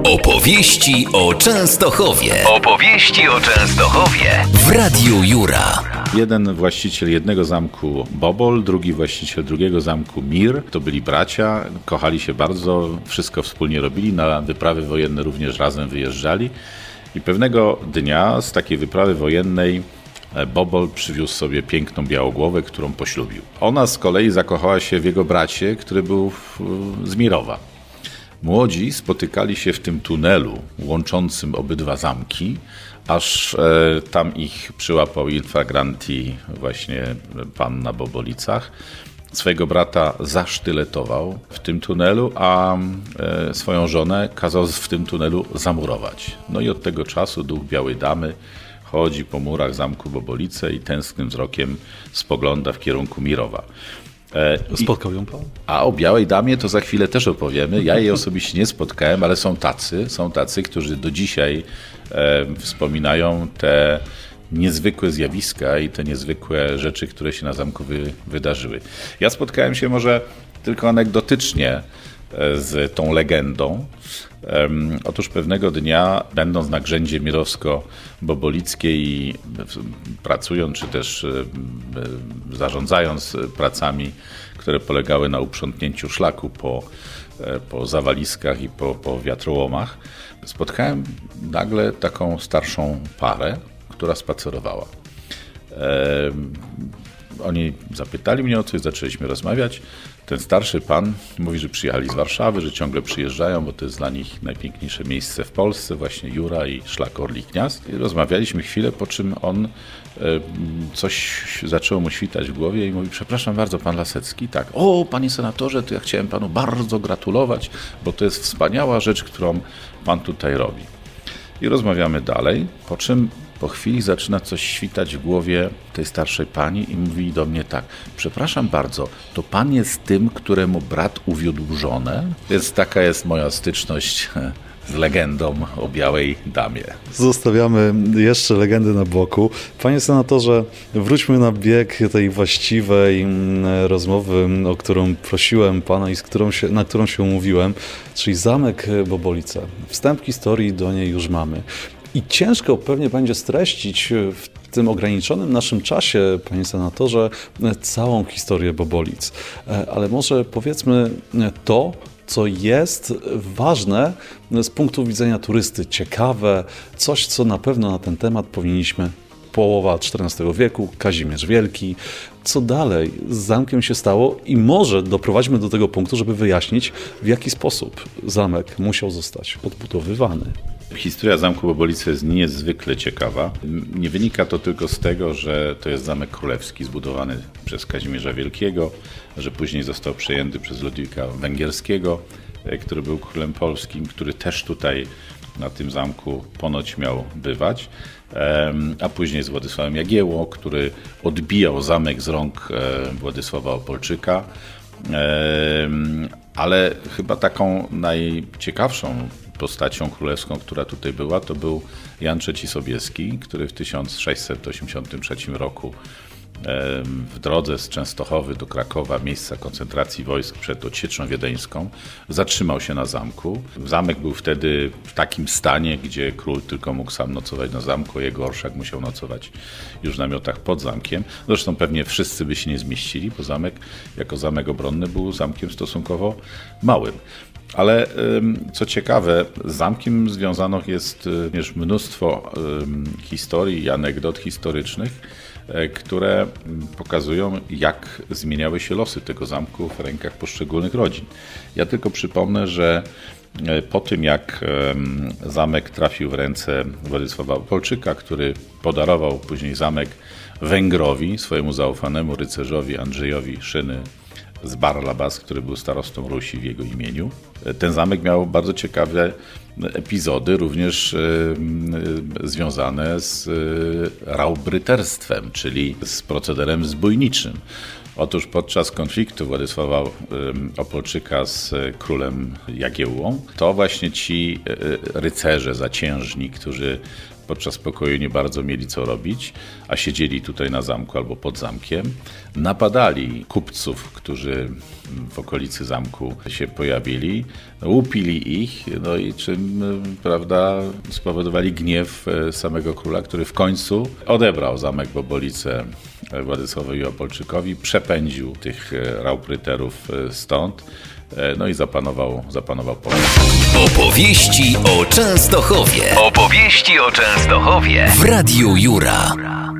Opowieści o Częstochowie. Opowieści o Częstochowie w Radiu Jura. Jeden właściciel jednego zamku Bobol, drugi właściciel drugiego zamku Mir. To byli bracia, kochali się bardzo, wszystko wspólnie robili, na wyprawy wojenne również razem wyjeżdżali. I pewnego dnia z takiej wyprawy wojennej Bobol przywiózł sobie piękną białogłowę, którą poślubił. Ona z kolei zakochała się w jego bracie, który był z Mirowa. Młodzi spotykali się w tym tunelu łączącym obydwa zamki, aż tam ich przyłapał in flagranti właśnie pan na Bobolicach. Swojego brata zasztyletował w tym tunelu, a swoją żonę kazał w tym tunelu zamurować. No i od tego czasu duch Białej Damy chodzi po murach zamku Bobolice i tęsknym wzrokiem spogląda w kierunku Mirowa. Spotkał ją pan? A o Białej Damie to za chwilę też opowiemy. Ja jej osobiście nie spotkałem, ale są tacy, którzy do dzisiaj wspominają te niezwykłe zjawiska i te niezwykłe rzeczy, które się na zamku wydarzyły. Ja spotkałem się może tylko anegdotycznie z tą legendą. Otóż pewnego dnia, będąc na grzędzie mirowsko-bobolickiej i pracując, czy też zarządzając pracami, które polegały na uprzątnięciu szlaku po zawaliskach i po wiatrołomach, spotkałem nagle taką starszą parę, która spacerowała. Oni zapytali mnie o coś, zaczęliśmy rozmawiać. Ten starszy pan mówi, że przyjechali z Warszawy, że ciągle przyjeżdżają, bo to jest dla nich najpiękniejsze miejsce w Polsce, właśnie Jura i szlak Orlich Gniazd. I rozmawialiśmy chwilę, po czym on coś zaczęło mu świtać w głowie i mówi: przepraszam bardzo, pan Lasecki. Tak, o panie senatorze, to ja chciałem panu bardzo gratulować, bo to jest wspaniała rzecz, którą pan tutaj robi. I rozmawiamy dalej, po czym po chwili zaczyna coś świtać w głowie tej starszej pani i mówi do mnie tak: przepraszam bardzo, to pan jest tym, któremu brat uwiódł żonę? Więc taka jest moja styczność z legendą o Białej Damie. Zostawiamy jeszcze legendy na boku. Panie senatorze, wróćmy na bieg tej właściwej rozmowy, o którą prosiłem pana i na którą się umówiłem, czyli zamek Bobolice. Wstęp historii do niej już mamy. I ciężko pewnie będzie streścić w tym ograniczonym naszym czasie, panie senatorze, całą historię Bobolic. Ale może powiedzmy to, co jest ważne z punktu widzenia turysty, ciekawe, coś, co na pewno na ten temat powinniśmy. Połowa XIV wieku, Kazimierz Wielki. Co dalej z zamkiem się stało i może doprowadźmy do tego punktu, żeby wyjaśnić, w jaki sposób zamek musiał zostać odbudowywany. Historia zamku Bobolice jest niezwykle ciekawa. Nie wynika to tylko z tego, że to jest zamek królewski zbudowany przez Kazimierza Wielkiego, że później został przejęty przez Ludwika Węgierskiego, który był królem polskim, który też tutaj na tym zamku ponoć miał bywać, a później z Władysławem Jagiełło, który odbijał zamek z rąk Władysława Opolczyka. Ale chyba taką najciekawszą postacią królewską, która tutaj była, to był Jan III Sobieski, który w 1683 roku w drodze z Częstochowy do Krakowa, miejsca koncentracji wojsk przed odsieczą wiedeńską, zatrzymał się na zamku. Zamek był wtedy w takim stanie, gdzie król tylko mógł sam nocować na zamku, a jego orszak musiał nocować już w namiotach pod zamkiem. Zresztą pewnie wszyscy by się nie zmieścili, bo zamek jako zamek obronny był zamkiem stosunkowo małym. Ale co ciekawe, z zamkiem związanych jest również mnóstwo historii i anegdot historycznych, które pokazują, jak zmieniały się losy tego zamku w rękach poszczególnych rodzin. Ja tylko przypomnę, że po tym, jak zamek trafił w ręce Władysława Opolczyka, który podarował później zamek Węgrowi, swojemu zaufanemu rycerzowi Andrzejowi Szyny z Barlabas, który był starostą Rusi w jego imieniu. Ten zamek miał bardzo ciekawe epizody, również związane z raubryterstwem, czyli z procederem zbójniczym. Otóż podczas konfliktu Władysława Opolczyka z królem Jagiełłą, to właśnie ci rycerze zaciężni, którzy podczas pokoju nie bardzo mieli co robić, a siedzieli tutaj na zamku albo pod zamkiem, napadali kupców, którzy w okolicy zamku się pojawili, łupili ich, no i czym, prawda, spowodowali gniew samego króla, który w końcu odebrał zamek Bobolice Władysławowi Opolczykowi, przepędził tych raupryterów stąd, no i zapanował Polską. Opowieści o Częstochowie. Opowieści o Częstochowie w Radiu Jura.